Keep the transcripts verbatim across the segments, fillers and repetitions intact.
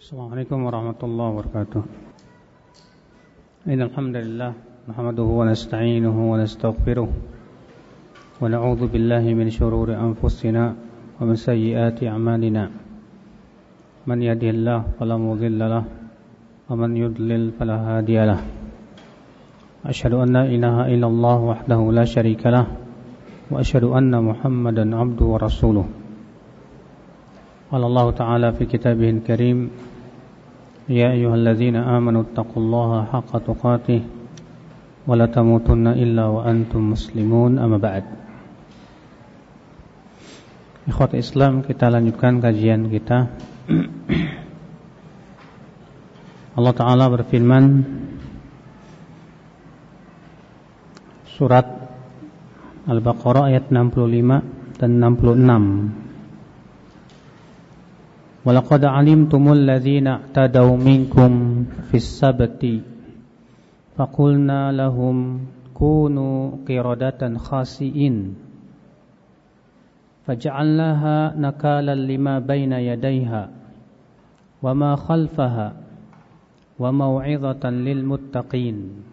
Assalamualaikum warahmatullahi wabarakatuh. Innal hamdalillah nahmaduhu wa nasta'inuhu wa nastaghfiruh wa na'udzu billahi min shururi anfusina wa min sayyiati a'malina. Man yahdihillahu fala mudilla lahu wa man yudlil fala hadiya lahu. Asyhadu an la ilaha illallah wahdahu la syarika lahu wa asyhadu anna Muhammadan 'abduhu wa rasuluh. Qala Allah Ta'ala fi kitabihil karim, Ya ayyuhalladzina amanu taqullaha haqqa tuqatih wa la tamutunna illa wa antum muslimun, amma ba'd. Ikhwat Islam, kita lanjutkan kajian kita. Allah Ta'ala berfirman, surat Al-Baqarah ayat enam puluh lima dan enam puluh enam. Walaqad alimtumul ladzina i'tadaw minkum fis sabti faqulna lahum kunu qiradatan khasi'in faj'alnaha nakalan lima baina yadayha wa ma khalfaha wa mau'izatan lil muttaqin.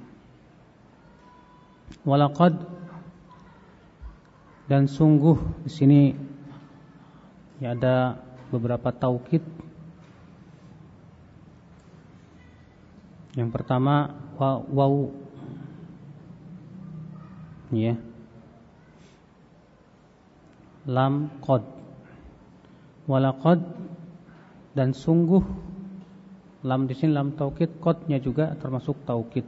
Walaqad, dan sungguh, di sini ya ada beberapa taukid. Yang pertama waw, waw ya, lam qad, walaqad, dan sungguh. Lam di sini lam taukid, qadnya juga termasuk taukid.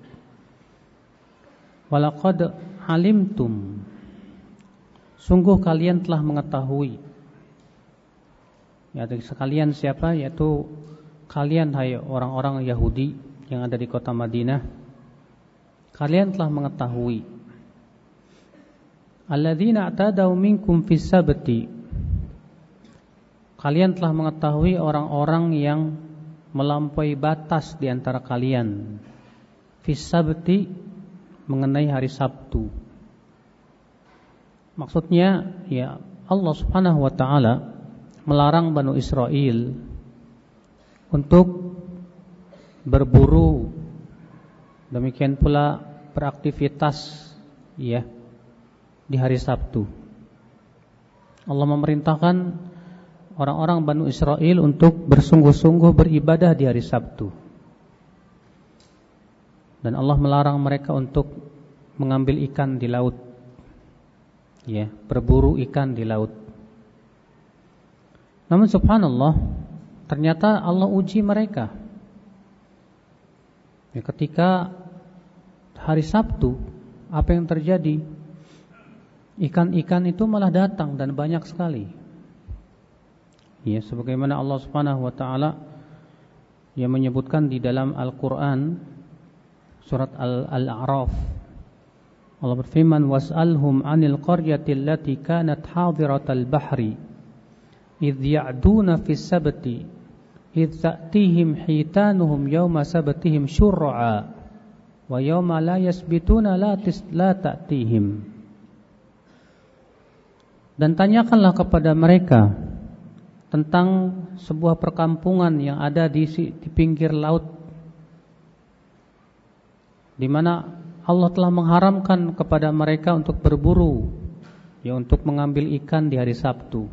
Walaqad alimtum, sungguh kalian telah mengetahui. Ya, sekalian siapa? Yaitu kalian, hai orang-orang Yahudi yang ada di kota Madinah. Kalian telah mengetahui. Alladzina i'tadaw minkum fis sabti, kalian telah mengetahui orang-orang yang melampaui batas di antara kalian. Fis sabti, mengenai hari Sabtu. Maksudnya, ya, Allah Subhanahu wa taala melarang Banu Israel untuk berburu, demikian pula beraktivitas, ya, di hari Sabtu. Allah memerintahkan orang-orang Banu Israel untuk bersungguh-sungguh beribadah di hari Sabtu. Dan Allah melarang mereka untuk mengambil ikan di laut, ya, berburu ikan di laut. Namun subhanallah, ternyata Allah uji mereka. Ya, ketika hari Sabtu, apa yang terjadi? Ikan-ikan itu malah datang dan banyak sekali. Ya, sebagaimana Allah Subhanahu wa taala yang menyebutkan di dalam Al-Qur'an surat Al-A'raf. Allah berfirman, "Was'alhum 'anil qaryati allati kanat hadiratal bahri idh ya'duna fis sabti idh ta'tihim hitanuhum yawma sabtihim syur'a wa yawma la yasbituna la tis la ta'tihim." Dan tanyakanlah kepada mereka tentang sebuah perkampungan yang ada di, di pinggir laut, di mana Allah telah mengharamkan kepada mereka untuk berburu, ya, untuk mengambil ikan di hari Sabtu.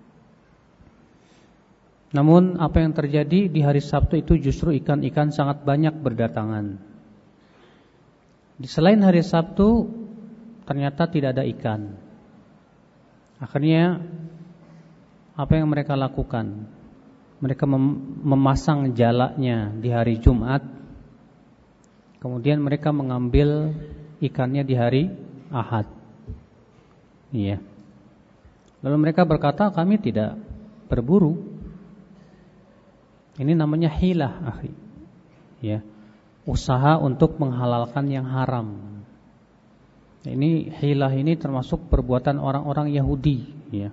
Namun apa yang terjadi di hari Sabtu itu justru ikan-ikan sangat banyak berdatangan. Di selain hari Sabtu ternyata tidak ada ikan. Akhirnya apa yang mereka lakukan? Mereka mem- memasang jalaknya di hari Jumat. Kemudian mereka mengambil ikannya di hari Ahad. Iya. Lalu mereka berkata, kami tidak berburu. Ini namanya hilah, akhi. Ya. Usaha untuk menghalalkan yang haram. Ini hilah, ini termasuk perbuatan orang-orang Yahudi, ya.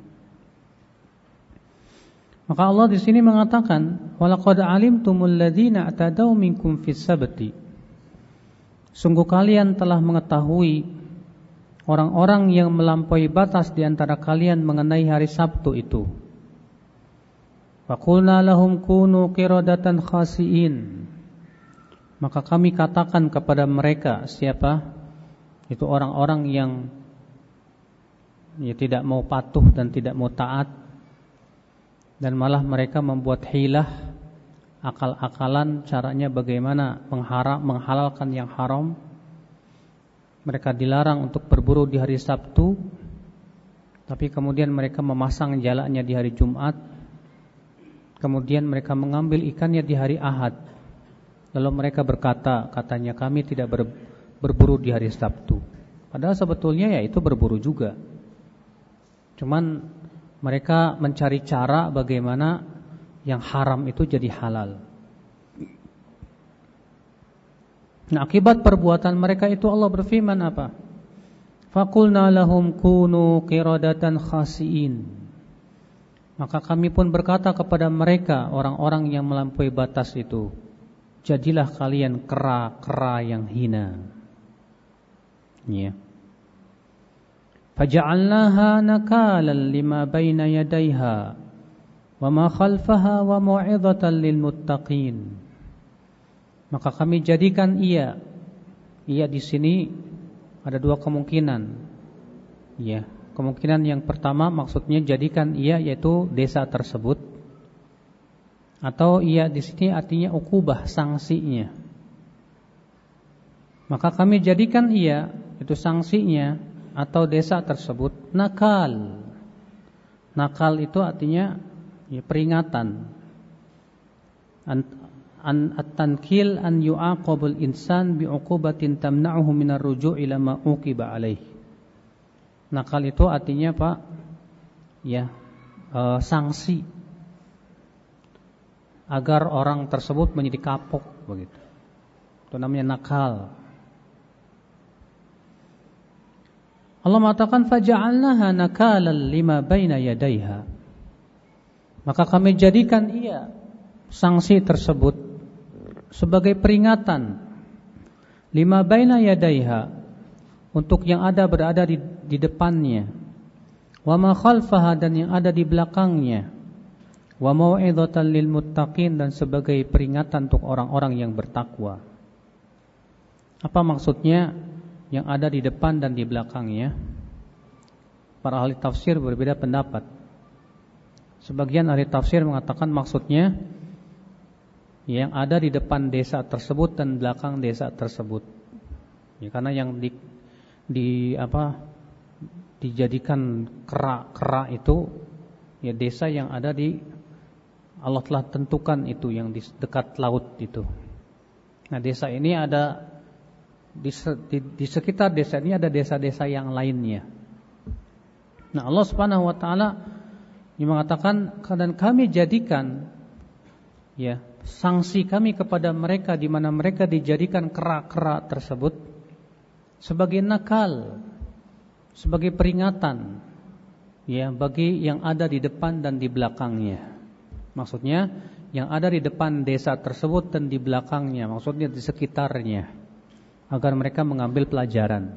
Maka Allah di sini mengatakan, walaqad alimtumul ladzina i'tadaw minkum fis sabti. Sungguh kalian telah mengetahui orang-orang yang melampaui batas di antara kalian mengenai hari Sabtu itu. Faqulna lahum kunu qiradatan khasiin. Maka kami katakan kepada mereka, siapa? Itu orang-orang yang ya, tidak mau patuh dan tidak mau taat, dan malah mereka membuat hilah, akal-akalan caranya bagaimana mengharam, menghalalkan yang haram. Mereka dilarang untuk berburu di hari Sabtu, tapi kemudian mereka memasang jalannya di hari Jumat. Kemudian mereka mengambil ikannya di hari Ahad. Lalu mereka berkata, katanya kami tidak ber, berburu di hari Sabtu. Padahal sebetulnya ya itu berburu juga. Cuman mereka mencari cara bagaimana yang haram itu jadi halal. Nah, akibat perbuatan mereka itu Allah berfirman apa? Faqulna lahum kunu qiradatan khasiin. Maka kami pun berkata kepada mereka, orang-orang yang melampaui batas itu, jadilah kalian kera-kera yang hina. Ya. Faja'alnaha nakalan lima baina yadayha wa ma khalfaha wa mau'izatan lil muttaqin. Maka kami jadikan ia, ia di sini ada dua kemungkinan. Ya. Kemungkinan yang pertama maksudnya jadikan ia yaitu desa tersebut, atau ia di sini artinya ukubah, sanksinya. Maka kami jadikan ia itu sanksinya atau desa tersebut nakal. Nakal itu artinya ya, peringatan. An, an at-tankil an yu'aqabul insan bi'uqubatin tamna'uhu minar ruju' ila ma uqiba alaihi. Nakal itu artinya Pak, ya e, sanksi agar orang tersebut menjadi kapok begitu. Itu namanya nakal. Allah mengatakan faja'alnaha nakalan lima baina yadayha. Maka kami jadikan ia sanksi tersebut sebagai peringatan lima baina yadayha, untuk yang ada berada di, di depannya, wa ma khalfaha, dan yang ada di belakangnya, wa mau'izatan lil muttaqin, dan sebagai peringatan untuk orang-orang yang bertakwa. Apa maksudnya yang ada di depan dan di belakangnya? Para ahli tafsir berbeda pendapat. Sebagian ahli tafsir mengatakan maksudnya yang ada di depan desa tersebut dan belakang desa tersebut. Ya, karena yang di di apa dijadikan kera-kera itu ya desa yang ada di Allah telah tentukan itu yang di dekat laut itu. Nah, desa ini ada di, di, di sekitar desa ini ada desa-desa yang lainnya. Nah, Allah Subhanahu wa taala yang mengatakan, dan kami jadikan ya sanksi kami kepada mereka di mana mereka dijadikan kera-kera tersebut sebagai nakal, sebagai peringatan ya bagi yang ada di depan dan di belakangnya. Maksudnya yang ada di depan desa tersebut dan di belakangnya, maksudnya di sekitarnya, agar mereka mengambil pelajaran.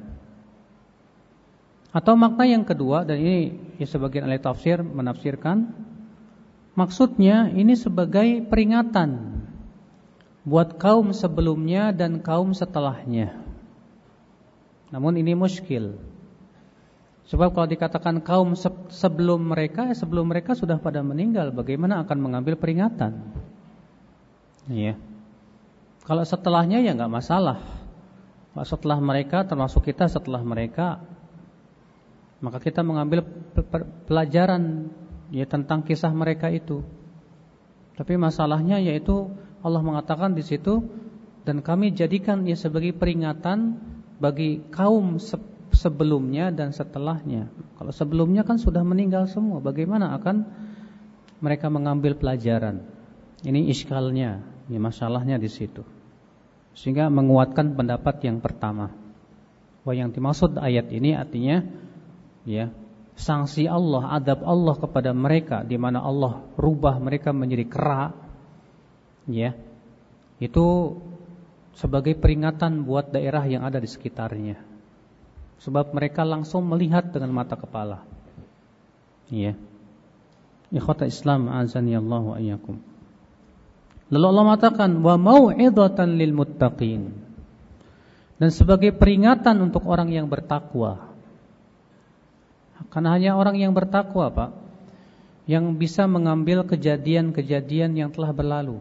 Atau makna yang kedua, dan ini ya sebagian ahli tafsir menafsirkan, maksudnya ini sebagai peringatan buat kaum sebelumnya dan kaum setelahnya. Namun ini muskil. Sebab kalau dikatakan kaum se- sebelum mereka, sebelum mereka sudah pada meninggal, bagaimana akan mengambil peringatan? Iya. Kalau setelahnya ya nggak masalah. Kalau setelah mereka, termasuk kita setelah mereka, maka kita mengambil pelajaran ya tentang kisah mereka itu. Tapi masalahnya yaitu Allah mengatakan di situ, dan kami jadikan ia sebagai peringatan bagi kaum se- sebelumnya dan setelahnya. Kalau sebelumnya kan sudah meninggal semua, bagaimana akan mereka mengambil pelajaran? Ini iskalnya, ya masalahnya di situ. Sehingga menguatkan pendapat yang pertama, bahwa yang dimaksud ayat ini artinya ya sanksi Allah, adab Allah kepada mereka, di mana Allah rubah mereka menjadi kera, ya itu sebagai peringatan buat daerah yang ada di sekitarnya. Sebab mereka langsung melihat dengan mata kepala. Iya. Ikhwata Islam azani Allah wa iyyakum. Lalu Allah mengatakan wa mau'izatan lil muttaqin. Dan sebagai peringatan untuk orang yang bertakwa. Karena hanya orang yang bertakwa, Pak, yang bisa mengambil kejadian-kejadian yang telah berlalu.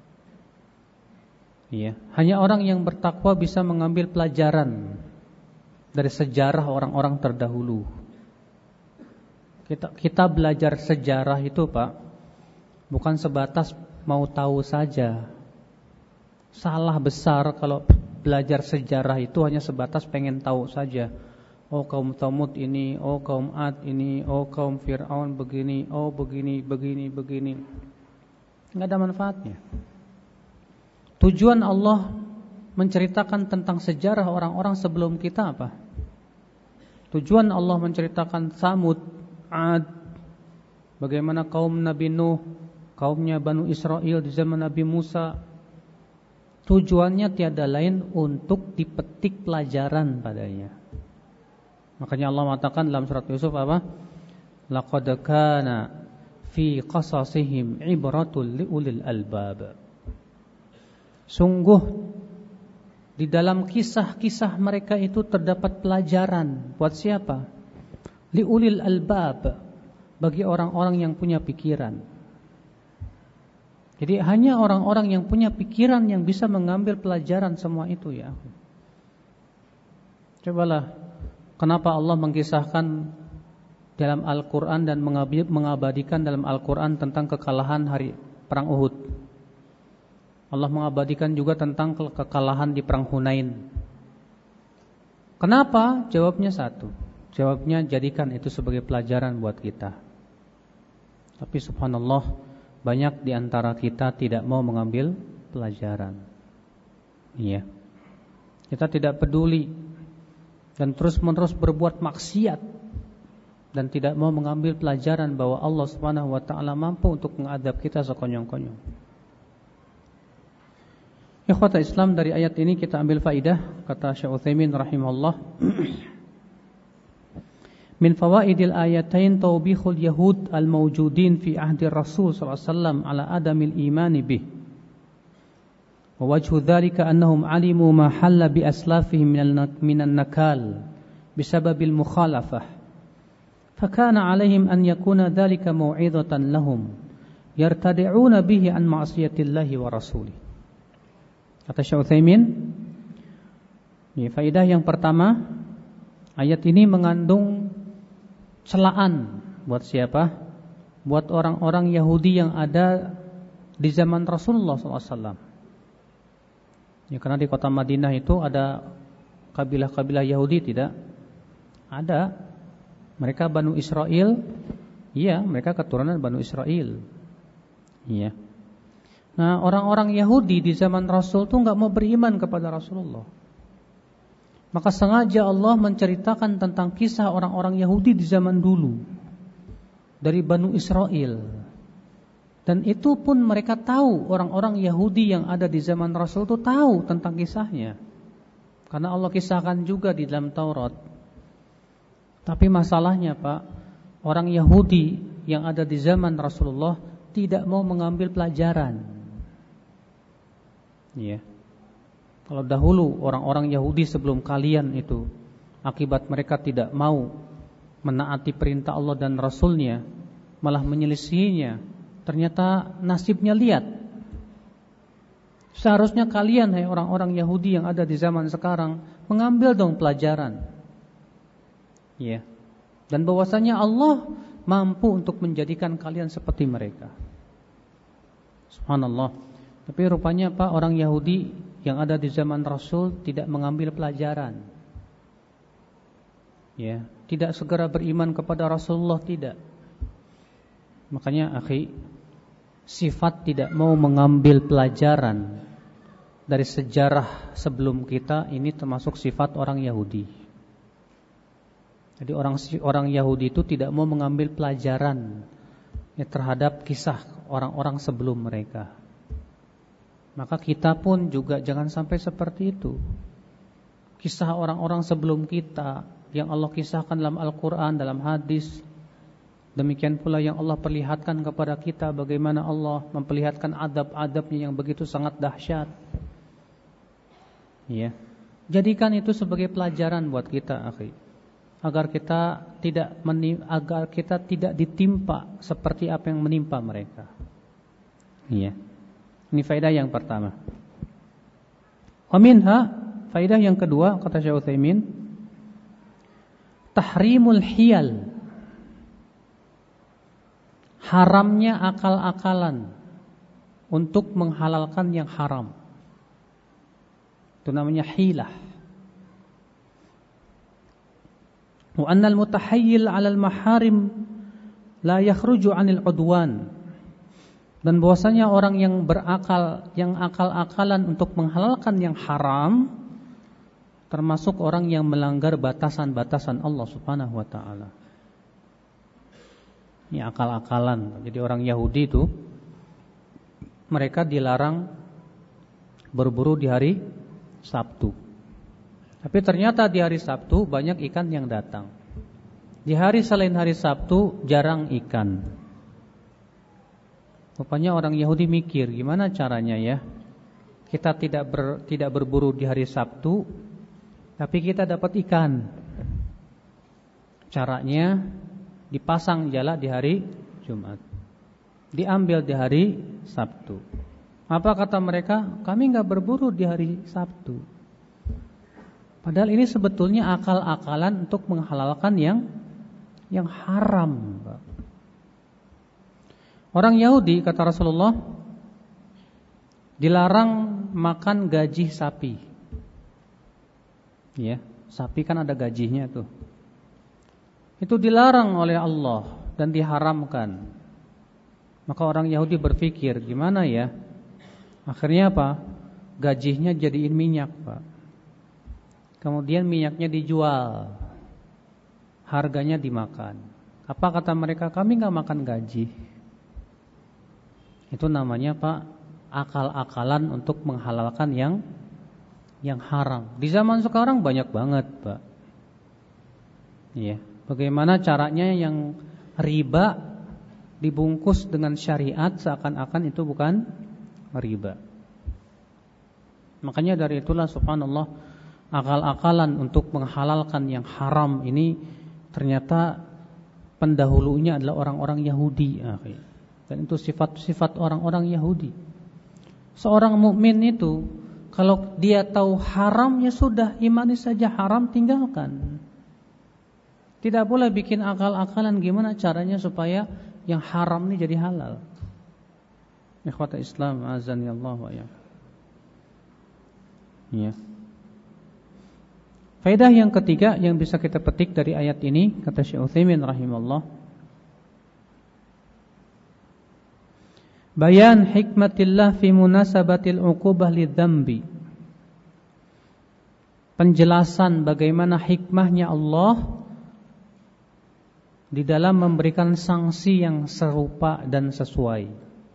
Iya, hanya orang yang bertakwa bisa mengambil pelajaran dari sejarah orang-orang terdahulu. Kita kita belajar sejarah itu, Pak, bukan sebatas mau tahu saja. Salah besar kalau belajar sejarah itu hanya sebatas pengen tahu saja. Oh kaum Thamud ini, oh kaum Ad ini, oh kaum Fir'aun begini, oh begini, begini, begini. Enggak ada manfaatnya. Tujuan Allah menceritakan tentang sejarah orang-orang sebelum kita apa? Tujuan Allah menceritakan Thamud, Ad, bagaimana kaum Nabi Nuh, kaumnya Banu Israel di zaman Nabi Musa. Tujuannya tiada lain untuk dipetik pelajaran padanya. Makanya Allah mengatakan dalam surat Yusuf apa? Laqad kana fi qasasihim ibratul liulil albab. Sungguh di dalam kisah-kisah mereka itu terdapat pelajaran buat siapa? Liulil albab, bagi orang-orang yang punya pikiran. Jadi hanya orang-orang yang punya pikiran yang bisa mengambil pelajaran semua itu ya. Cobalah, kenapa Allah mengisahkan dalam Al-Quran dan mengabadikan dalam Al-Quran tentang kekalahan hari perang Uhud. Allah mengabadikan juga tentang kekalahan di perang Hunain. Kenapa? Jawabnya satu. Jawabnya jadikan itu sebagai pelajaran buat kita. Tapi subhanallah, banyak di antara kita tidak mau mengambil pelajaran. Iya. Kita tidak peduli dan terus-menerus berbuat maksiat dan tidak mau mengambil pelajaran bahwa Allah Subhanahu wa taala mampu untuk mengadab kita sekonyong-konyong. Ikhwata Islam, dari ayat ini kita ambil faidah, kata Syekh Utsaimin rahimahullah. Min fawaidil ayatain tawbihul yahud al-mawjudin fi ahdi Rasul sallallahu alaihi wasallam ala adamil imani bih. Wa wajhu dzalika annahum alimu ma halla bi aslafihim minan nakal bisababil mukhalafah. Fakana alaihim an yakuna dzalika mau'izatan lahum yartadi'una bihi an ma'siyatillahi wa rasulih. Kata Syekh Utsaimin, ini faedah yang pertama, ayat ini mengandung celaan buat siapa? Buat orang-orang Yahudi yang ada di zaman Rasulullah shallallahu alaihi wasallam. Ya, karena di kota Madinah itu ada kabilah-kabilah Yahudi tidak? Ada. Mereka Banu Israel. Iya, mereka keturunan Banu Israel. Iya. Nah, orang-orang Yahudi di zaman Rasul itu enggak mau beriman kepada Rasulullah. Maka sengaja Allah menceritakan tentang kisah orang-orang Yahudi di zaman dulu dari Banu Israel. Dan itu pun mereka tahu, orang-orang Yahudi yang ada di zaman Rasul itu tahu tentang kisahnya. Karena Allah kisahkan juga di dalam Taurat. Tapi masalahnya, Pak, orang Yahudi yang ada di zaman Rasulullah tidak mau mengambil pelajaran. Ya. Kalau dahulu orang-orang Yahudi sebelum kalian itu, akibat mereka tidak mau menaati perintah Allah dan Rasulnya, malah menyelisihinya, ternyata nasibnya lihat. Seharusnya kalian, hai orang-orang Yahudi yang ada di zaman sekarang, mengambil dong pelajaran. Ya. Dan bahwasanya Allah mampu untuk menjadikan kalian seperti mereka. Subhanallah. Tapi rupanya Pak, orang Yahudi yang ada di zaman Rasul tidak mengambil pelajaran. Ya, tidak segera beriman kepada Rasulullah, tidak. Makanya akhi, sifat tidak mau mengambil pelajaran dari sejarah sebelum kita ini termasuk sifat orang Yahudi. Jadi orang orang Yahudi itu tidak mau mengambil pelajaran ya, terhadap kisah orang-orang sebelum mereka. Maka kita pun juga jangan sampai seperti itu. Kisah orang-orang sebelum kita yang Allah kisahkan dalam Al-Quran, dalam hadis, Demikian pula yang Allah perlihatkan kepada kita bagaimana Allah memperlihatkan adab-adabnya yang begitu sangat dahsyat. Ya. Jadikan itu sebagai pelajaran buat kita, akhi. Agar kita tidak menim- agar kita tidak ditimpa seperti apa yang menimpa mereka. Ya. Ini faedah yang pertama. Wa minha, faedah yang kedua kata Syekh Utsaimin, tahrimul hiyal. Haramnya akal-akalan untuk menghalalkan yang haram. Itu namanya hilah. Wa annal mutahayyil 'alal maharim la yakhruju 'anil 'udwan. Dan bahwasanya orang yang berakal, yang akal-akalan untuk menghalalkan yang haram, termasuk orang yang melanggar batasan-batasan Allah Subhanahu wa taala. Ini akal-akalan. Jadi orang Yahudi itu mereka dilarang berburu di hari Sabtu. Tapi ternyata di hari Sabtu banyak ikan yang datang. Di hari selain hari Sabtu jarang ikan. Rupanya orang Yahudi mikir, gimana caranya ya? Kita tidak ber, tidak berburu di hari Sabtu, tapi kita dapat ikan. Caranya dipasang jala di hari Jumat, diambil di hari Sabtu. Apa kata mereka? Kami enggak berburu di hari Sabtu. Padahal ini sebetulnya akal-akalan untuk menghalalkan yang yang haram. Orang Yahudi kata Rasulullah dilarang makan gaji sapi. Ya, sapi kan ada gajinya tuh. Itu dilarang oleh Allah dan diharamkan. Maka orang Yahudi berpikir, gimana ya? Akhirnya apa? Gajinya jadiin minyak, Pak. Kemudian minyaknya dijual. Harganya dimakan. Apa kata mereka? Kami enggak makan gaji. Itu namanya, Pak, akal-akalan untuk menghalalkan yang yang haram. Di zaman sekarang banyak banget, Pak. Iya. Bagaimana caranya yang riba dibungkus dengan syariat seakan-akan itu bukan riba. Makanya dari itulah subhanallah, akal-akalan untuk menghalalkan yang haram ini ternyata pendahulunya adalah orang-orang Yahudi. Dan itu sifat-sifat orang-orang Yahudi. Seorang mukmin itu kalau dia tahu haram, ya sudah, imani saja haram, tinggalkan. Tidak boleh bikin akal-akalan gimana caranya supaya yang haram ini jadi halal. Ikhwata Islam, azani Allah wa ya. Ya. Faedah yang ketiga yang bisa kita petik dari ayat ini, kata Syekh Utsaimin rahimahullah, bayan hikmatillah fi munasabatil uqubah lidzambi. Penjelasan bagaimana hikmahnya Allah di dalam memberikan sanksi yang serupa dan sesuai.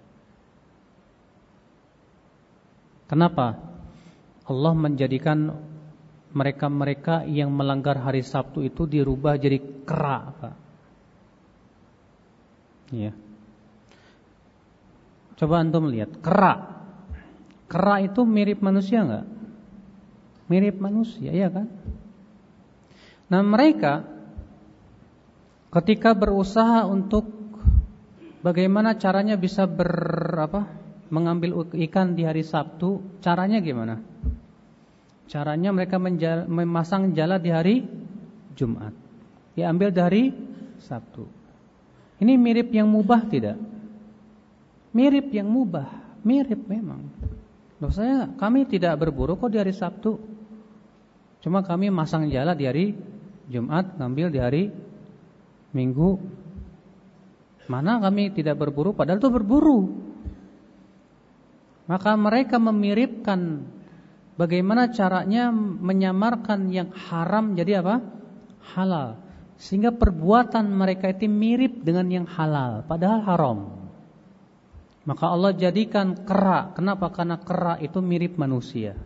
Kenapa Allah menjadikan mereka-mereka yang melanggar hari Sabtu itu dirubah jadi kera, Pak? Ya. Coba antum lihat, kera. Kera itu mirip manusia enggak? Mirip manusia, ya kan? Nah, mereka ketika berusaha untuk bagaimana caranya bisa ber apa? mengambil ikan di hari Sabtu, caranya gimana? Caranya mereka menjala, memasang jala di hari Jumat, diambil dari Sabtu. Ini mirip yang mubah tidak? Mirip yang mubah, mirip memang. Loh, saya kami tidak berburu kok di hari Sabtu. Cuma kami masang jala di hari Jumat, ngambil di hari Minggu. Mana kami tidak berburu, padahal itu berburu. Maka mereka memiripkan bagaimana caranya menyamarkan yang haram jadi apa? Halal. Sehingga perbuatan mereka itu mirip dengan yang halal, padahal haram. Maka Allah jadikan kera. Kenapa? Karena kera itu mirip manusia.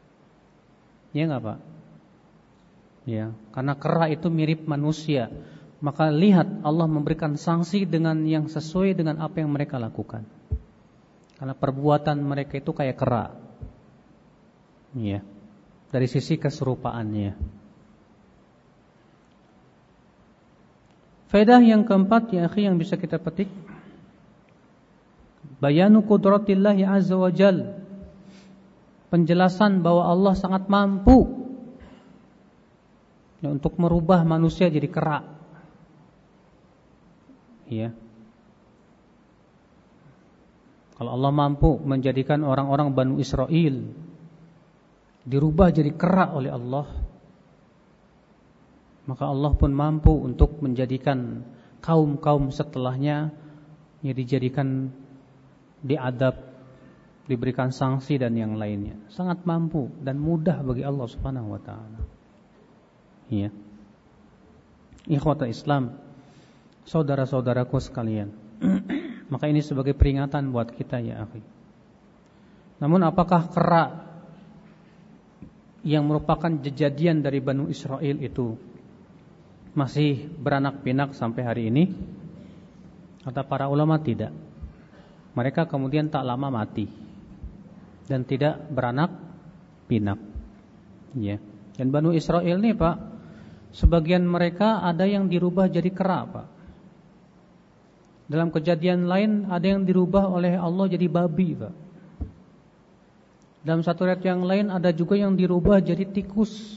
Ya enggak, Pak? Ya, karena kera itu mirip manusia. maka lihat Allah memberikan sanksi dengan yang sesuai dengan apa yang mereka lakukan. Karena perbuatan mereka itu kayak kera. Ya. Dari sisi keserupaannya. Faedah yang keempat ya akhi yang bisa kita petik, bayanu qudratillahi azza wa jal, penjelasan bahwa Allah sangat mampu ya, untuk merubah manusia jadi kera. Ya. Kalau Allah mampu menjadikan orang-orang Banu Israel dirubah jadi kera oleh Allah, maka Allah pun mampu untuk menjadikan kaum-kaum setelahnya ya dijadikan diadab, diberikan sanksi dan yang lainnya. Sangat mampu dan mudah bagi Allah Subhanahu wa taala. Ya. Ikhwatul Islam, saudara-saudaraku sekalian. Maka ini sebagai peringatan buat kita ya akhi. Namun apakah kera yang merupakan kejadian dari Banu Israel itu masih beranak pinak sampai hari ini? Kata para ulama tidak. Mereka kemudian tak lama mati dan tidak beranak pinak. Ya. Dan Banu Israel ini Pak, sebagian mereka ada yang dirubah jadi kera Pak. Dalam kejadian lain ada yang dirubah oleh Allah jadi babi Pak. Dalam satu ayat yang lain ada juga yang dirubah jadi tikus.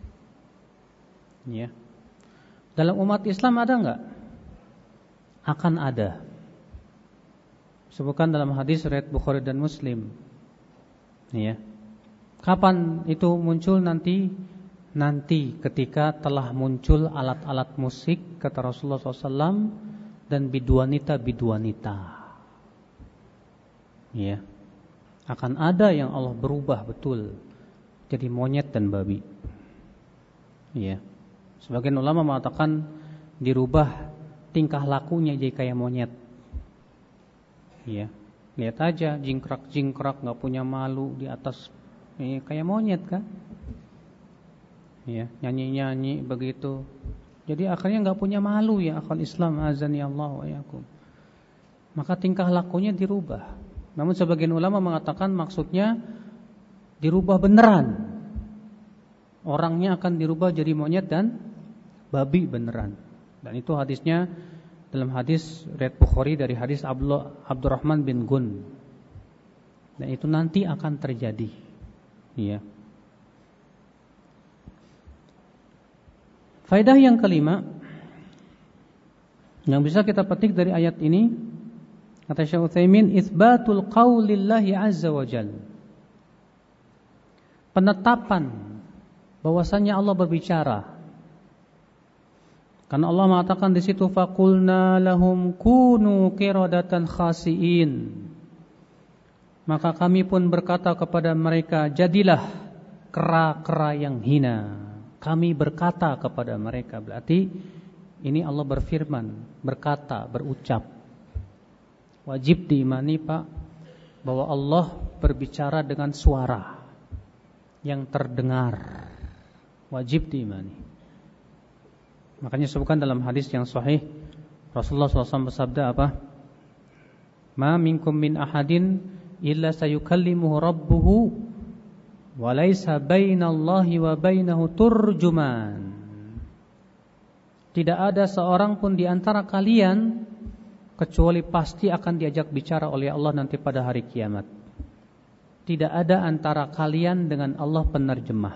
Ya. Dalam umat Islam ada enggak? Akan ada. Sebutkan dalam hadis riwayat Bukhari dan Muslim. Ya. Kapan itu muncul nanti? Nanti ketika telah muncul alat-alat musik kata Rasulullah shallallahu alaihi wasallam dan biduanita-biduanita. Ya. Akan ada yang Allah berubah betul jadi monyet dan babi. Ya. Sebagian ulama mengatakan dirubah tingkah lakunya jadi kayak monyet. Ya. Lihat aja jingkrak-jingkrak enggak punya malu di atas ya, kayak monyet kan? Ya, nyanyi-nyanyi begitu. Jadi akhirnya enggak punya malu ya akal Islam azani Allah wa yakum. Maka tingkah lakunya dirubah. Namun sebagian ulama mengatakan maksudnya dirubah beneran. Orangnya akan dirubah jadi monyet dan babi beneran. Dan itu hadisnya dalam hadis riwayat Bukhari dari hadis Abdullah Abdurrahman bin Gun. Dan itu nanti akan terjadi. Iya. Faedah yang kelima yang bisa kita petik dari ayat ini, kata Syekh Utsaimin, itsbatul qaulillahi azza wa jalla. Penetapan bahwasanya Allah berbicara. Karena Allah mengatakan di situ faqulna lahum kunu qiradatan khasiin. Maka kami pun berkata kepada mereka, jadilah kera-kera yang hina. Kami berkata kepada mereka, berarti ini Allah berfirman, berkata, berucap. Wajib diimani Pak bahwa Allah berbicara dengan suara yang terdengar. Wajib diimani. Makanya sebutkan dalam hadis yang sahih Rasulullah shallallahu alaihi wasallam bersabda apa? Ma minkum min ahadin illa sayukallimuhu rabbuhu walaysa bainallahi wa bainahu turjuman. Tidak ada seorang pun di antara kalian kecuali pasti akan diajak bicara oleh Allah nanti pada hari kiamat. Tidak ada antara kalian dengan Allah penerjemah.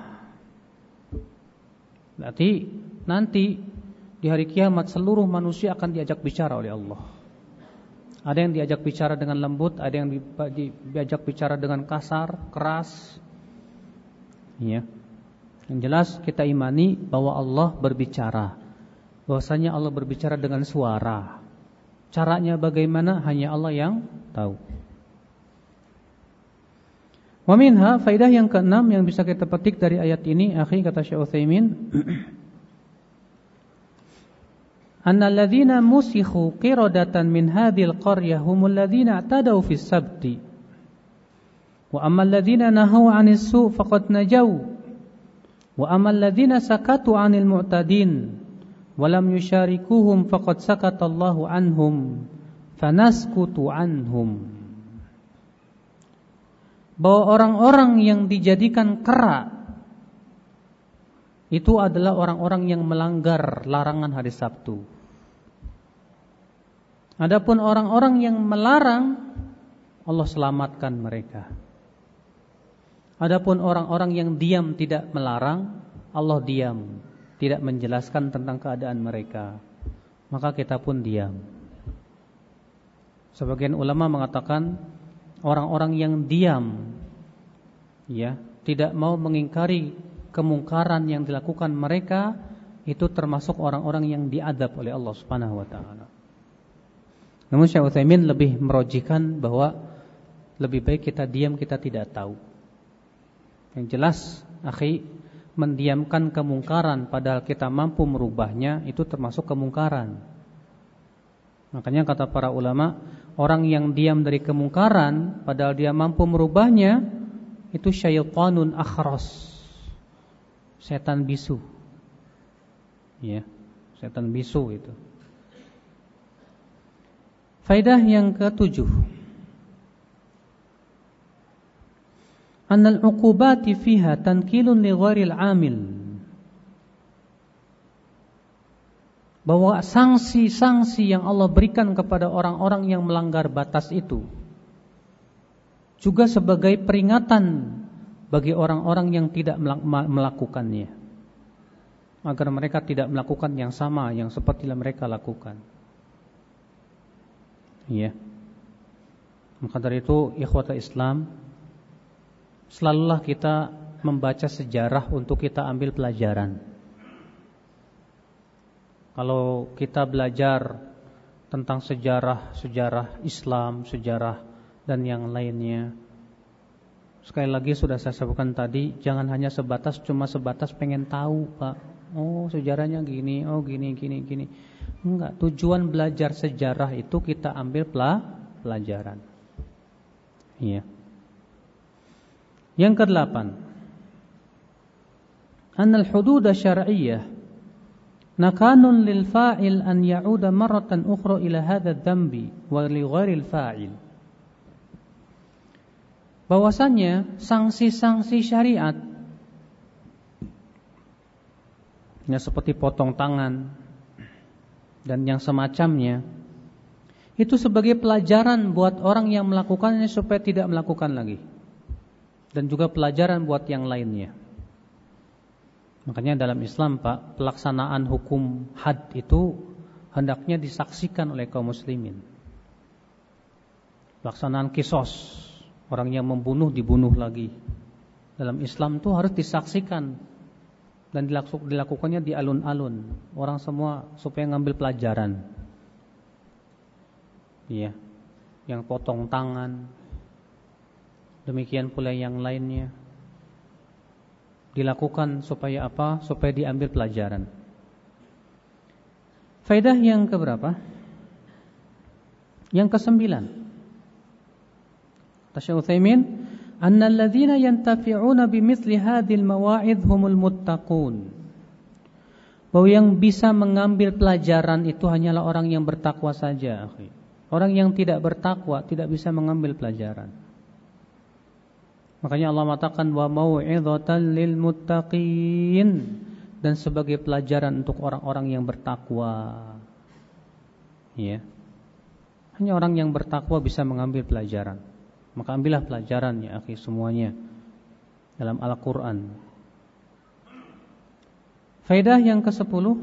Berarti nanti di hari kiamat seluruh manusia akan diajak bicara oleh Allah. Ada yang diajak bicara dengan lembut, ada yang diajak bicara dengan kasar, keras. Ya. Yang jelas kita imani bahwa Allah berbicara. Bahwasanya Allah berbicara dengan suara. Caranya bagaimana hanya Allah yang tahu. Wa minha, faidah yang keenam yang bisa kita petik dari ayat ini, akhi, kata Syekh Utsaimin, anna alladhina musikhu qiradatan min hadhil qaryah humul ladzina i'tadaw fis sabti. Wa ammal ladzina nahaw 'anis su' faqad najaw. Wa ammal ladzina sakatu 'anil mu'tadin walam yusyarikuhum faqad sakatallahu anhum fanaskutu anhum. Bahwa orang-orang yang dijadikan kera itu adalah orang-orang yang melanggar larangan hari Sabtu. Adapun orang-orang yang melarang, Allah selamatkan mereka. Adapun orang-orang yang diam tidak melarang, Allah diam, tidak menjelaskan tentang keadaan mereka. Maka kita pun diam. Sebagian ulama mengatakan orang-orang yang diam, ya, tidak mau mengingkari kemungkaran yang dilakukan mereka, itu termasuk orang-orang yang diadab oleh Allah Subhanahu wa taala. Namun Syekh Utsaimin lebih merojikan bahwa lebih baik kita diam, kita tidak tahu. Yang jelas, akhi, mendiamkan kemungkaran padahal kita mampu merubahnya itu termasuk kemungkaran. Makanya kata para ulama, orang yang diam dari kemungkaran padahal dia mampu merubahnya itu syaitanun akhras. Setan bisu. Ya, setan bisu itu. Faedah yang ketujuh. Annal uqubati fiha tankilun li ghairil amil. Bahwa sanksi-sanksi yang Allah berikan kepada orang-orang yang melanggar batas itu juga sebagai peringatan bagi orang-orang yang tidak melakukannya, agar mereka tidak melakukan yang sama yang seperti yang mereka lakukan. Ya. Maka dari itu, ikhwatul Islam, selalulah kita membaca sejarah untuk kita ambil pelajaran. Kalau kita belajar tentang sejarah-sejarah Islam, sejarah dan yang lainnya, sekali lagi sudah saya sebutkan tadi, jangan hanya sebatas cuma sebatas pengen tahu, Pak. Oh, sejarahnya gini, oh gini, gini, gini. Enggak, tujuan belajar sejarah itu kita ambil pelajaran. Iya. Yang kedelapan, annal hudud syar'iyyah nakanun lil fa'il an ya'uda marratan ukhra ila hadha adh-dhanbi wa li ghairil fa'il. Bahwasanya sanksi-sanksi syariat, ya, seperti potong tangan dan yang semacamnya, itu sebagai pelajaran buat orang yang melakukannya supaya tidak melakukan lagi, dan juga pelajaran buat yang lainnya. Makanya dalam Islam, Pak, pelaksanaan hukum had itu hendaknya disaksikan oleh kaum muslimin. Pelaksanaan kisos, orang yang membunuh dibunuh lagi, dalam Islam itu harus disaksikan dan dilakukannya di alun-alun, orang semua supaya ngambil pelajaran. Iya, yang potong tangan, demikian pula yang lainnya, dilakukan supaya apa? Supaya diambil pelajaran. Faedah yang keberapa? Yang kesembilan. Syekh Utsaimin, annal ladzina yantafi'una bimithli hadhil mawa'idh humul muttaqun. Bahwa yang bisa mengambil pelajaran itu hanyalah orang yang bertakwa saja, akhi. Orang yang tidak bertakwa tidak bisa mengambil pelajaran. Makanya Allah mengatakan wa mau'izatan lil muttaqin, dan sebagai pelajaran untuk orang-orang yang bertakwa. Ya. Hanya orang yang bertakwa bisa mengambil pelajaran. Maka ambillah pelajaran, ya akhi, semuanya dalam Al-Quran. Faedah yang kesepuluh,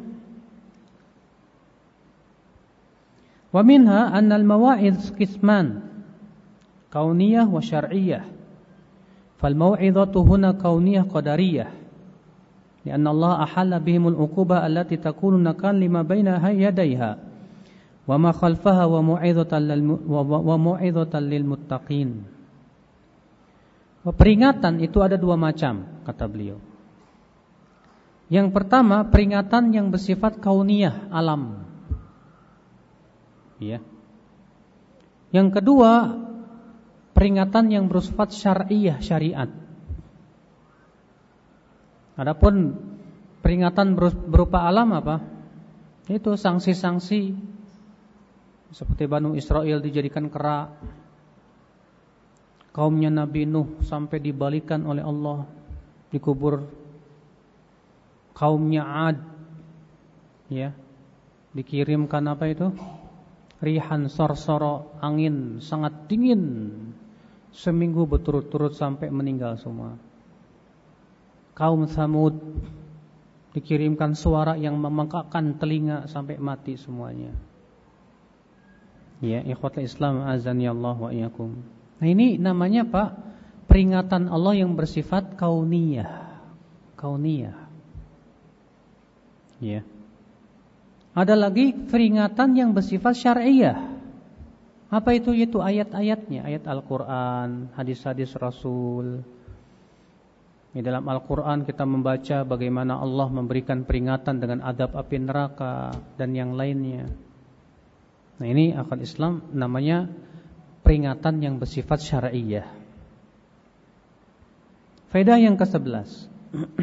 wa minha annal mawa'idh qisman, kauniyah wa syar'iyyah. Fal mau'izatu huna kauniyah qadariyah, lianna Allah ahalla bihimul uqubah allati takunu nakan lima baina yadayha wa ma khalfaha wa mau'izatan lil wa mau'izatan lil muttaqin. Peringatan itu ada dua macam, kata beliau. Yang pertama, peringatan yang bersifat kauniyah, alam. Ya. Yang kedua, peringatan yang bersifat syar'iyah, syariat. Adapun peringatan berupa alam apa? Itu sanksi-sanksi seperti Banu Israel dijadikan kera, kaumnya Nabi Nuh sampai dibalikan oleh Allah, dikubur. Kaumnya Ad, ya, dikirimkan apa itu? Rihan sorsoro, angin sangat dingin, seminggu berturut-turut sampai meninggal semua. Kaum Tsamud dikirimkan suara yang memengkakkan telinga sampai mati semuanya. Ya, ikhwatul Islam azani Allah wa iyyakum. Nah, ini namanya Pak, peringatan Allah yang bersifat kauniyah. Kauniyah. Ya. Ada lagi peringatan yang bersifat syar'iyah. Apa itu? Yaitu ayat-ayatnya, ayat Al-Qur'an, hadis-hadis Rasul. Di dalam Al-Qur'an kita membaca bagaimana Allah memberikan peringatan dengan adab api neraka dan yang lainnya. Nah, ini akal Islam namanya peringatan yang bersifat syar'iyah. Faedah yang kesebelas.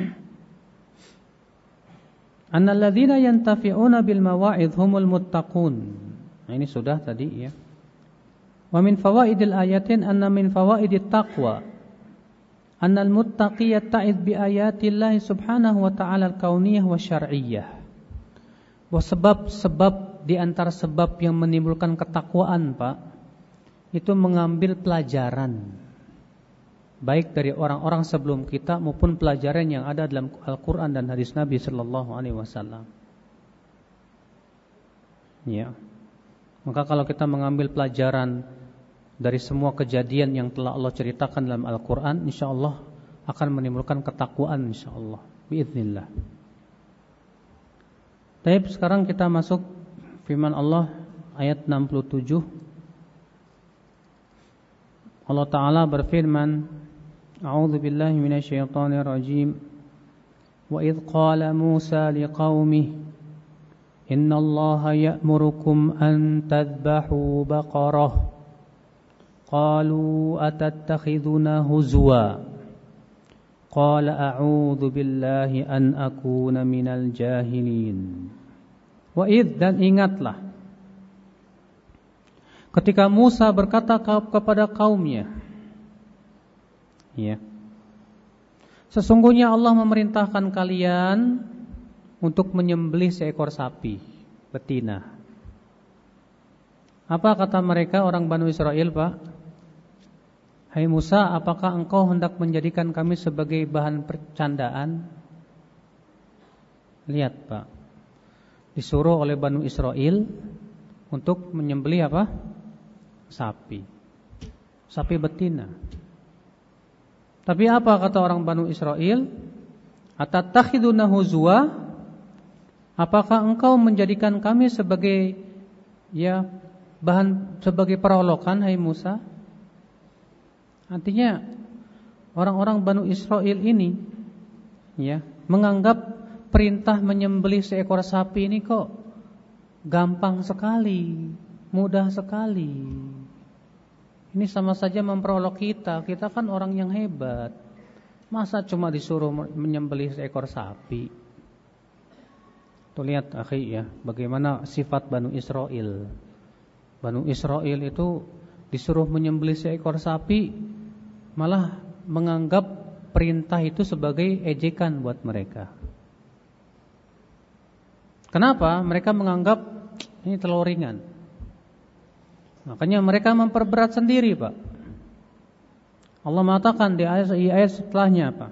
Annal ladzina yantafi'una bil mawa'idh humul muttaqun. Nah, ini sudah tadi ya. Wa min fawaidil ayatin anna min fawaidit taqwa annal muttaqi yatta'idh bi ayatillahi subhanahu wa ta'ala al-kauniyah wa syar'iyyah. Bahwa sebab-sebab di antara sebab yang menimbulkan ketakwaan, Pak, itu mengambil pelajaran baik dari orang-orang sebelum kita maupun pelajaran yang ada dalam Al-Qur'an dan hadis Nabi sallallahu alaihi wasallam. Ya. Maka kalau kita mengambil pelajaran dari semua kejadian yang telah Allah ceritakan dalam Al-Qur'an, insyaallah akan menimbulkan ketakwaan insyaallah biiznillah. Baik, sekarang kita masuk firman Allah ayat enam puluh tujuh. Allah Ta'ala berfirman, A'udzu billahi minasyaitonir rajim. Wa idh qala Musa liqaumihi innallaha ya'murukum an tadhbahu baqarah. Qalu atattakhidhuna huzwa. Qala a'udzu billahi an akuna minal jahilin. Wa idh, dan ingatlah ketika Musa berkata kepada kaumnya, ya, sesungguhnya Allah memerintahkan kalian untuk menyembelih seekor sapi betina. Apa kata mereka orang Banu Israel, Pak? Hai Musa, apakah engkau hendak menjadikan kami sebagai bahan percandaan? Lihat, Pak, disuruh oleh Banu Israel untuk menyembelih apa? Sapi. Sapi betina. Tapi apa kata orang Banu Israel? Atattakhiduna huzwa? Apakah engkau menjadikan kami sebagai ya bahan sebagai perolokan, hai Musa? Artinya orang-orang Banu Israel ini ya menganggap perintah menyembelih seekor sapi ini kok gampang sekali, mudah sekali. Ini sama saja memperolok kita. Kita kan orang yang hebat. Masa cuma disuruh menyembelih seekor sapi? Tuh lihat, akhi, ya, bagaimana sifat Banu Israel. Banu Israel itu disuruh menyembelih seekor sapi, malah menganggap perintah itu sebagai ejekan buat mereka. Kenapa? Mereka menganggap ini terlalu ringan. Makanya mereka memperberat sendiri, Pak. Allah mengatakan di ayat, di ayat setelahnya apa?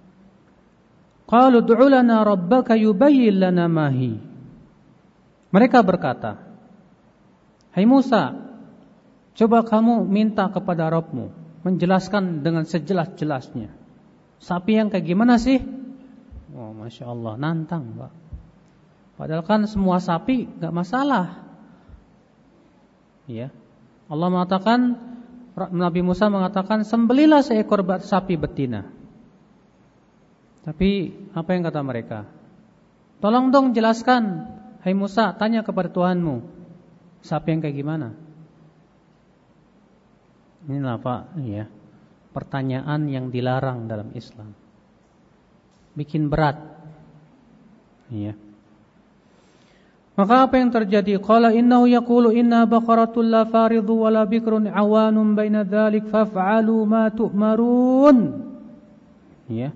Qalu ud'u lana rabbaka yubayyin lana ma hi. Mereka berkata, hai Musa, coba kamu minta kepada Rabbmu menjelaskan dengan sejelas-jelasnya. Sapi yang kayak gimana sih? Oh, Masya Allah, nantang, Pak. Padahal kan semua sapi gak masalah. Ya, Allah mengatakan, Nabi Musa mengatakan, sembelilah seekor sapi betina. Tapi apa yang kata mereka? Tolong dong jelaskan, hai Musa, tanya kepada Tuhanmu, sapi yang kayak gimana? Inilah, Pak, ya, pertanyaan yang dilarang dalam Islam. Bikin berat. Ya. Maka apa yang terjadi? Qala innahu yaqulu inna baqaratul la faridhu wa la bikrun awanun baina dzalik faf'alu ma tu'marun. Ya.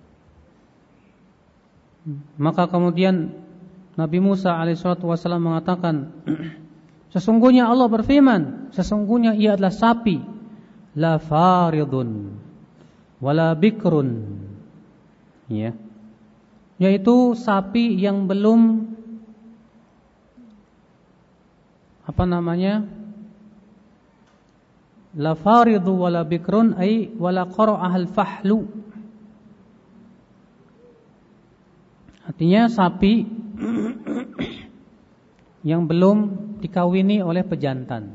Maka kemudian Nabi Musa alaihissalatu wassalam mengatakan, sesungguhnya Allah berfirman, sesungguhnya ia adalah sapi la faridun wala bikrun. Ya. Yaitu sapi yang belum apa namanya? La faridu wala bikrun ay wala qara'ahal fahlu. Artinya sapi yang belum dikawini oleh pejantan.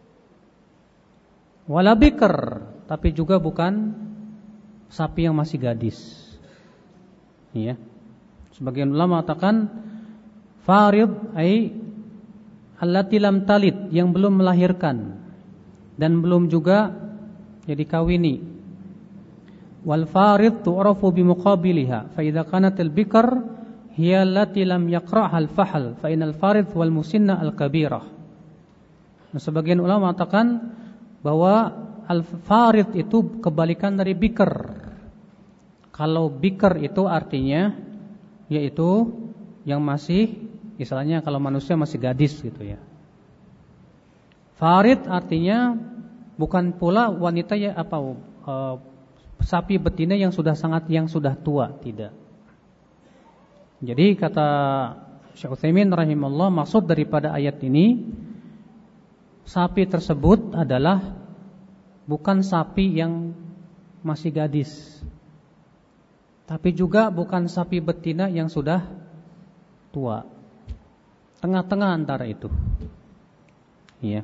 Wala bikr, tapi juga bukan sapi yang masih gadis. Ya. Sebagian ulama mengatakan farid ay allati lam talid, yang belum melahirkan dan belum juga ya dikawini. Wal farid tu'rafu bi muqabiliha fa idza kanat al bikr hiya allati lam yaqra'ha al fahl fa inal farid wal musinna al kabirah. Nah, sebagian ulama mengatakan bahwa al farid itu kebalikan dari bikr. Kalau bikr itu artinya yaitu yang masih, istilahnya kalau manusia masih gadis gitu ya. Farid artinya bukan pula wanita ya apa e, sapi betina yang sudah sangat yang sudah tua, tidak. Jadi kata Syekh Utsaimin rahimahullah, maksud daripada ayat ini sapi tersebut adalah bukan sapi yang masih gadis, tapi juga bukan sapi betina yang sudah tua. Tengah-tengah antara itu. Iya.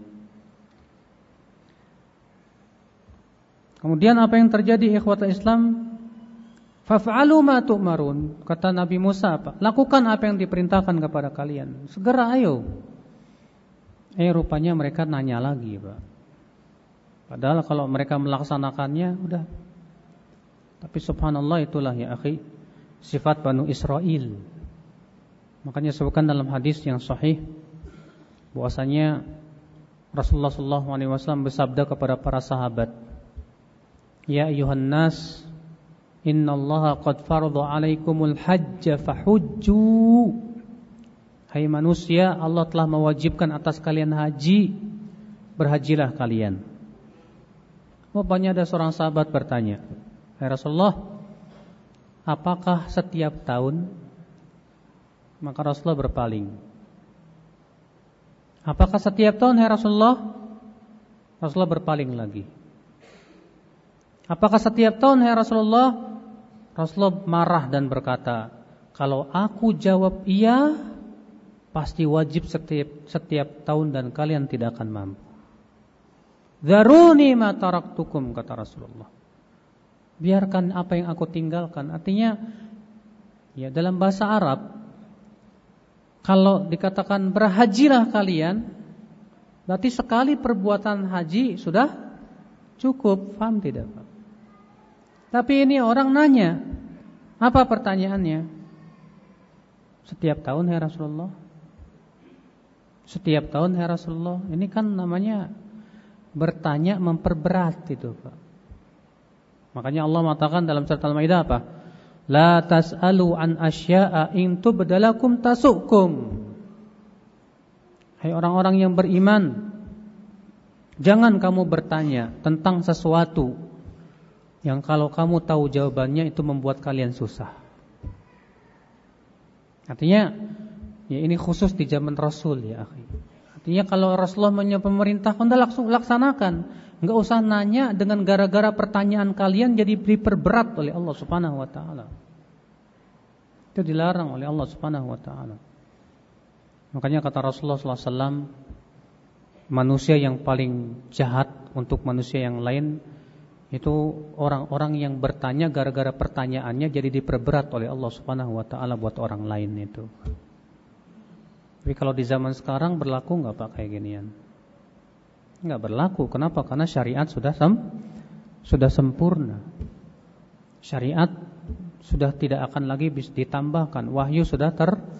Kemudian apa yang terjadi ikhwatul Islam? Faf'alu ma tu'marun. Kata Nabi Musa apa? Lakukan apa yang diperintahkan kepada kalian. Segera ayo. Eh rupanya mereka nanya lagi, Pak. Padahal kalau mereka melaksanakannya udah. Tapi subhanallah, itulah ya akhi sifat Banu Israel. Makanya disebutkan dalam hadis yang sahih bahwasanya Rasulullah sallallahu alaihi wasallam bersabda kepada para sahabat, "Ya ayuhan nas, innallaha qad farada 'alaikumul hajja fahujju." Hai manusia, Allah telah mewajibkan atas kalian haji, berhajilah kalian. Rupanya ada seorang sahabat bertanya, "Ya Rasulullah, apakah setiap tahun?" Maka Rasulullah berpaling. Apakah setiap tahun ya Rasulullah? Rasulullah berpaling lagi. Apakah setiap tahun ya Rasulullah? Rasulullah marah dan berkata, kalau aku jawab iya, pasti wajib setiap setiap tahun dan kalian tidak akan mampu. Dzaruni ma taraktukum, kata Rasulullah. Biarkan apa yang aku tinggalkan. Artinya ya dalam bahasa Arab, kalau dikatakan berhajilah kalian, berarti sekali perbuatan haji sudah cukup. Paham tidak, Pak? Tapi ini orang nanya, apa pertanyaannya? Setiap tahun ya Rasulullah? Setiap tahun ya Rasulullah? Ini kan namanya bertanya memperberat itu, Pak. Makanya Allah mengatakan dalam surat Al-Maidah apa? La tas'alu an asya'a in tubdalakum tasukum. Hai orang-orang yang beriman, jangan kamu bertanya tentang sesuatu yang kalau kamu tahu jawabannya itu membuat kalian susah. Artinya ya ini khusus di zaman Rasul ya akhi. Artinya kalau Rasulullah memerintahkan, udah langsung laksanakan. Enggak usah nanya dengan gara-gara pertanyaan kalian jadi diperberat oleh Allah Subhanahu wa taala. Itu dilarang oleh Allah Subhanahu wa taala. Makanya kata Rasulullah sallallahu alaihi wasallam, manusia yang paling jahat untuk manusia yang lain itu orang-orang yang bertanya gara-gara pertanyaannya jadi diperberat oleh Allah Subhanahu wa taala buat orang lain itu. Tapi kalau di zaman sekarang berlaku enggak Pak kayak ginian? Enggak berlaku. Kenapa? Karena syariat sudah sem sudah sempurna. Syariat sudah tidak akan lagi bisa ditambahkan. Wahyu sudah ter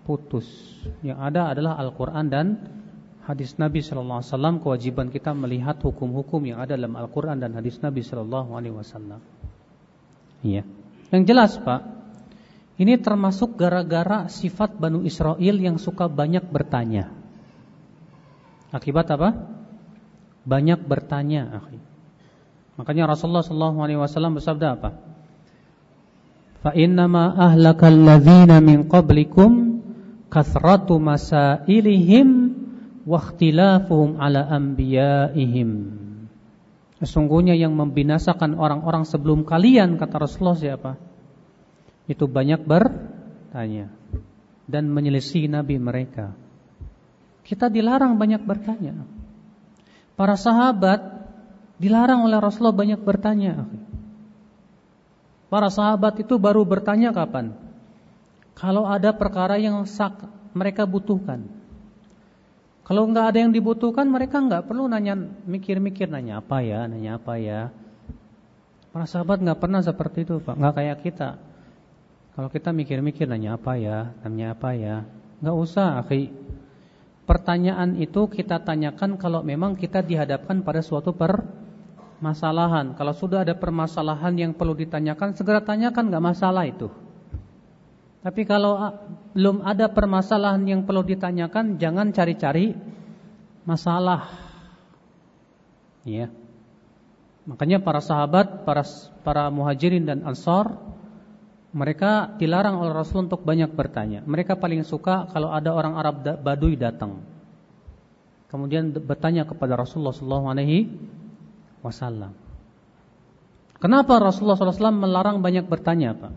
putus. Yang ada adalah Al-Quran dan hadis Nabi Sallallahu Alaihi Wasallam. Kewajiban kita melihat hukum-hukum yang ada dalam Al-Quran dan hadis Nabi Sallallahu Alaihi Wasallam. Iya. Yang jelas Pak, ini termasuk gara-gara sifat Banu Israel yang suka banyak bertanya. Akibat apa? Banyak bertanya, akhi. Makanya Rasulullah Sallallahu Alaihi Wasallam bersabda apa? Fa innama ahlakal ladzina min qablikum kathratu masailihim wa ikhtilafuhum ala anbiyaihim. Sesungguhnya yang membinasakan orang-orang sebelum kalian, kata Rasulullah, siapa? Itu banyak bertanya dan menyelisih nabi mereka. Kita dilarang banyak bertanya. Para sahabat dilarang oleh Rasulullah banyak bertanya. Para sahabat itu baru bertanya kapan? Kalau ada perkara yang sak, mereka butuhkan. Kalau nggak ada yang dibutuhkan, mereka nggak perlu nanya, mikir-mikir nanya apa ya, nanya apa ya. Para sahabat nggak pernah seperti itu, Pak. Nggak kayak kita. Kalau kita mikir-mikir nanya apa ya, nanya apa ya, nggak usah, akhi. Pertanyaan itu kita tanyakan kalau memang kita dihadapkan pada suatu permasalahan. Kalau sudah ada permasalahan yang perlu ditanyakan, segera tanyakan, nggak masalah itu. Tapi kalau belum ada permasalahan yang perlu ditanyakan, jangan cari-cari masalah. Ya. Makanya para sahabat, para para muhajirin dan ansar, mereka dilarang oleh Rasul untuk banyak bertanya. Mereka paling suka kalau ada orang Arab Baduy datang, kemudian bertanya kepada Rasulullah Sallallahu Alaihi Wasallam. Kenapa Rasulullah Sallallahu Alaihi Wasallam melarang banyak bertanya, Pak?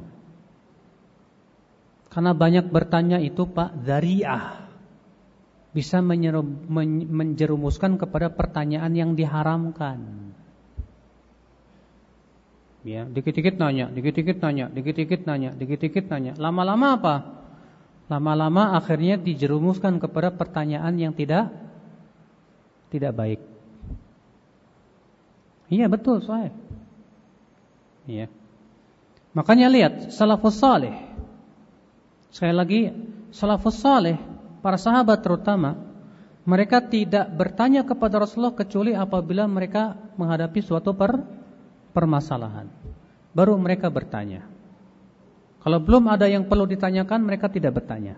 Karena banyak bertanya itu, Pak, dzari'ah, bisa menjerumuskan kepada pertanyaan yang diharamkan. Ya, dikit-dikit nanya, dikit-dikit nanya, dikit-dikit nanya, dikit-dikit nanya. Lama-lama apa? Lama-lama akhirnya dijerumuskan kepada pertanyaan yang tidak tidak baik. Iya, betul, sahih. Iya. Makanya lihat salafus saleh. Sekali lagi, salafus saleh, para sahabat terutama, mereka tidak bertanya kepada Rasulullah kecuali apabila mereka menghadapi suatu per, permasalahan. Baru mereka bertanya. Kalau belum ada yang perlu ditanyakan, mereka tidak bertanya.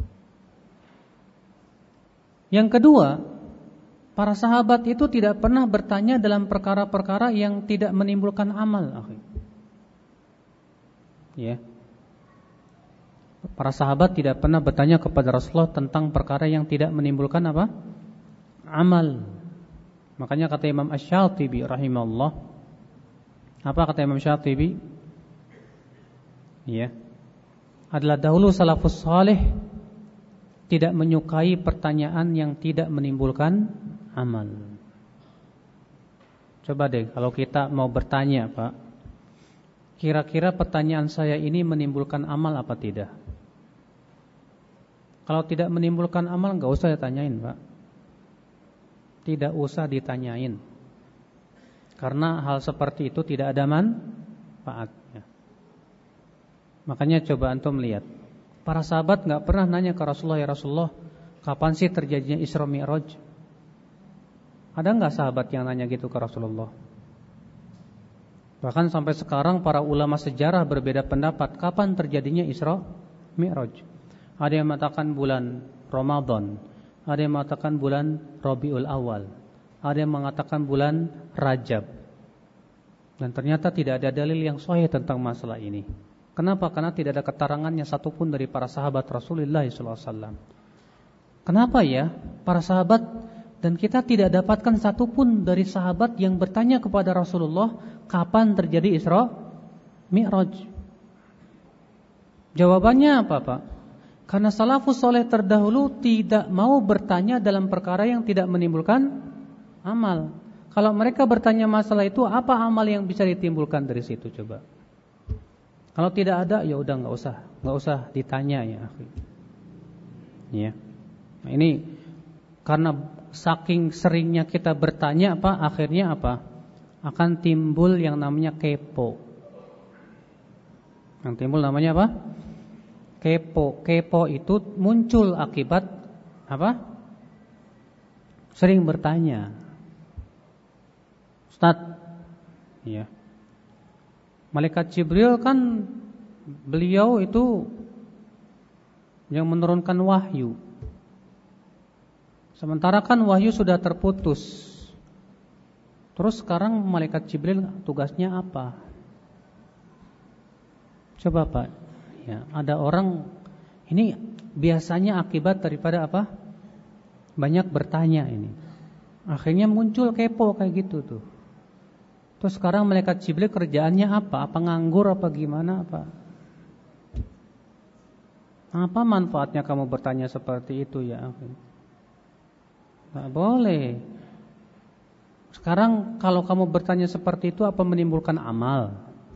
Yang kedua, para sahabat itu tidak pernah bertanya dalam perkara-perkara yang tidak menimbulkan amal, akhi. Ya. Para sahabat tidak pernah bertanya kepada Rasulullah tentang perkara yang tidak menimbulkan apa? Amal. Makanya kata Imam Asy-Syatibi rahimahullah, apa kata Imam Syatibi? Ya. Adalah dahulu salafus saleh tidak menyukai pertanyaan yang tidak menimbulkan amal. Coba deh kalau kita mau bertanya, Pak, kira-kira pertanyaan saya ini menimbulkan amal apa tidak? Kalau tidak menimbulkan amal, enggak usah ditanyain, Pak. Tidak usah ditanyain. Karena hal seperti itu tidak ada manfaatnya. Makanya coba antum lihat. Para sahabat enggak pernah nanya ke Rasulullah, ya Rasulullah, kapan sih terjadinya Isra Mi'raj? Ada enggak sahabat yang nanya gitu ke Rasulullah? Bahkan sampai sekarang para ulama sejarah berbeda pendapat kapan terjadinya Isra Mi'raj. Ada yang mengatakan bulan Ramadan, ada yang mengatakan bulan Rabiul Awal, ada yang mengatakan bulan Rajab. Dan ternyata tidak ada dalil yang sahih tentang masalah ini. Kenapa? Karena tidak ada keterangannya satupun dari para sahabat Rasulullah shallallahu alaihi wasallam. Kenapa ya? Para sahabat dan kita tidak dapatkan satupun dari sahabat yang bertanya kepada Rasulullah kapan terjadi Isra Mi'raj. Jawabannya apa, Pak? Karena salafus soleh terdahulu tidak mau bertanya dalam perkara yang tidak menimbulkan amal. Kalau mereka bertanya masalah itu, apa amal yang bisa ditimbulkan dari situ, coba? Kalau tidak ada, ya udah nggak usah, nggak usah ditanya ya, akhi. Ya. Nah, ini karena saking seringnya kita bertanya, apa akhirnya apa? Akan timbul yang namanya kepo. Yang timbul namanya apa? kepo. Kepo itu muncul akibat apa? Sering bertanya. Ustaz, ya. Malaikat Jibril kan beliau itu yang menurunkan wahyu. Sementara kan wahyu sudah terputus. Terus sekarang malaikat Jibril tugasnya apa? Coba Pak, ya, ada orang ini biasanya akibat daripada apa? Banyak bertanya ini. Akhirnya muncul kepo kayak gitu tuh. Terus sekarang malaikat Jibril kerjaannya apa? Apa nganggur apa gimana apa? Apa manfaatnya kamu bertanya seperti itu ya? Nggak boleh. Sekarang kalau kamu bertanya seperti itu apa menimbulkan amal?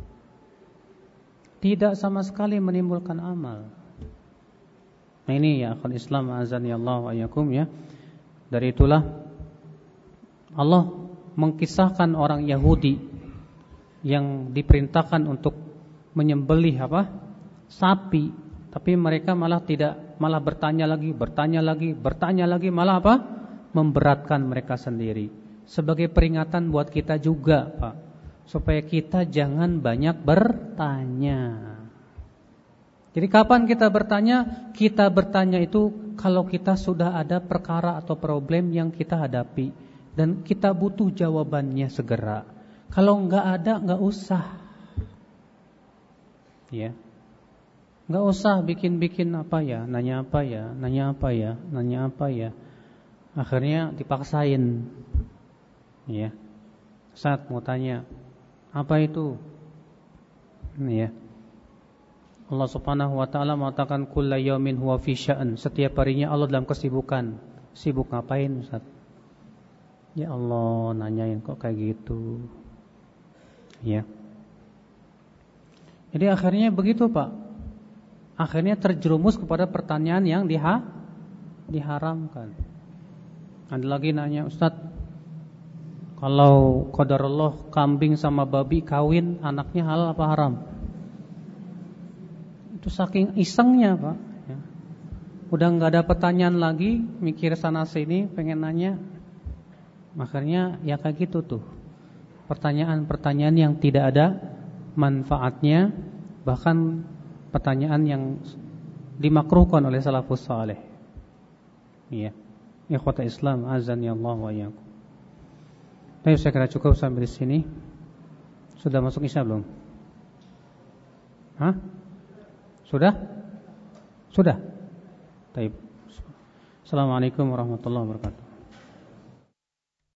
Tidak sama sekali menimbulkan amal. Nah ini ya akhul Islam azani Allah wa iyyakum ya. Dari itulah Allah mengkisahkan orang Yahudi yang diperintahkan untuk menyembelih apa? Sapi, tapi mereka malah tidak, malah bertanya lagi, bertanya lagi, bertanya lagi, malah apa? Memberatkan mereka sendiri. Sebagai peringatan buat kita juga, Pak, supaya kita jangan banyak bertanya. Jadi kapan kita bertanya? Kita bertanya itu kalau kita sudah ada perkara atau problem yang kita hadapi dan kita butuh jawabannya segera. Kalau enggak ada, enggak usah. Ya. Enggak usah bikin-bikin apa ya, nanya apa ya, nanya apa ya, nanya apa ya. Akhirnya dipaksain. Ya. Saat mau tanya, apa itu? Ya. Allah Subhanahu wa taala mengatakan kullu yaumin huwa fi sya'an. Setiap harinya Allah dalam kesibukan. Sibuk ngapain, Ustaz? Ya Allah, nanyain kok kayak gitu. Ya. Jadi akhirnya begitu, Pak. Akhirnya terjerumus kepada pertanyaan yang diha diharamkan. Ada lagi nanya, Ustaz, kalau qadarullah kambing sama babi kawin, anaknya halal apa haram? Itu saking isengnya, Pak. Ya. Udah nggak ada pertanyaan lagi, mikir sana sini, pengen nanya. Akhirnya ya kayak gitu tuh. Pertanyaan-pertanyaan yang tidak ada manfaatnya, bahkan pertanyaan yang dimakruhkan oleh salafus saleh. Iya. Ikhwata Islam, azani Allah wa iyyakum. Baik, saya kira cukup sampai di sini. Sudah masuk Isya belum? Hah? Sudah? Sudah? Baik. Assalamualaikum warahmatullahi wabarakatuh.